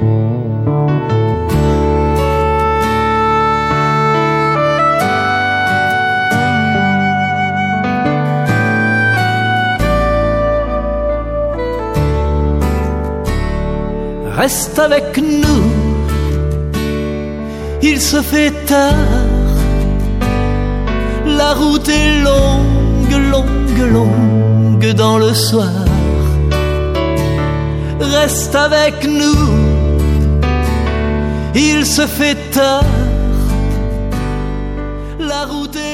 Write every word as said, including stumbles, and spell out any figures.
Reste avec nous, il se fait tard. La route est longue, longue, longue dans le soir. Reste avec nous, il se fait tard. La route est